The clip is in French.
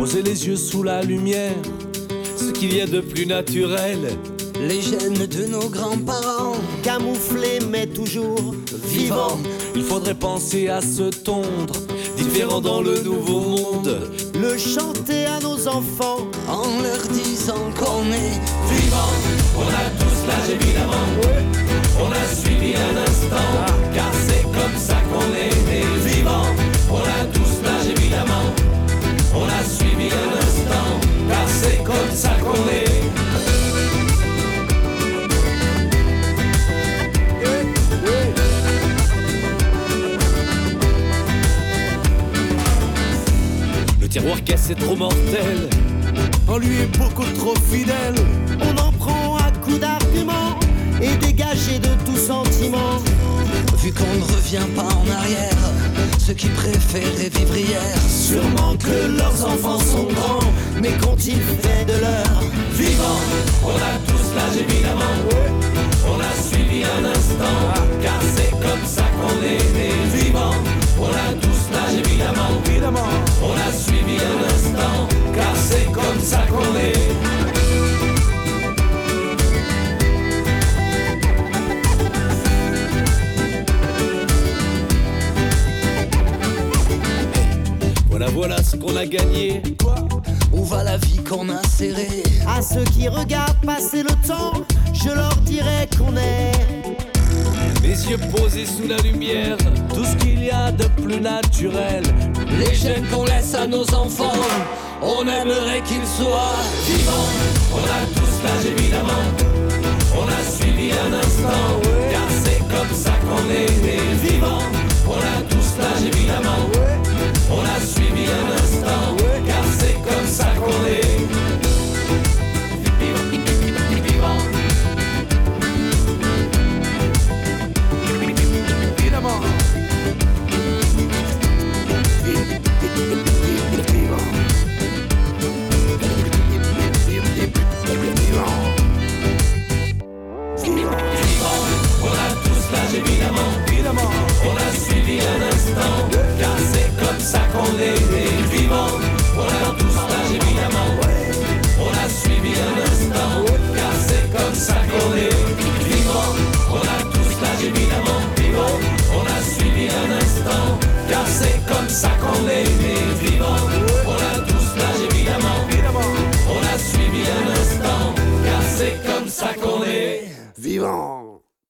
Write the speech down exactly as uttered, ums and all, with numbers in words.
poser les yeux sous la lumière, ce qu'il y a de plus naturel. Les gènes de nos grands-parents, camouflés mais toujours vivants. Il faudrait penser à se tondre, différent dans le nouveau monde. Le chanter à nos enfants, en leur disant qu'on est vivant. On a tous l'âge évidemment, on a suivi un instant, car c'est comme ça qu'on est né. Vivant, on a tous l'âge évidemment, on a suivi un instant, car c'est comme ça qu'on est. Le tiroir caisse est trop mortel, en lui est beaucoup trop fidèle. On en prend à coups d'arguments et dégagé de tout sentiment. Vu qu'on ne revient pas en arrière, ceux qui préféraient vivre hier, sûrement que leurs enfants sont grands, mais qu'ont-ils fait de leur vivant? On a tous l'âge évidemment, on a suivi un instant, car c'est comme ça qu'on est né. Vivant, on a tous l'âge évidemment, évidemment, on a suivi un instant, car c'est comme ça qu'on est. Voilà, voilà ce qu'on a gagné. Où va la vie qu'on a serrée? À ceux qui regardent passer le temps, je leur dirai qu'on est les yeux posés sous la lumière, tout ce qu'il y a de plus naturel. Les gènes qu'on laisse à nos enfants, on aimerait qu'ils soient vivants. On a tous l'âge évidemment, on a suivi un instant, car c'est comme ça qu'on est né. Vivant, on a tous l'âge évidemment, on a suivi un instant, car c'est comme ça qu'on est. vivants.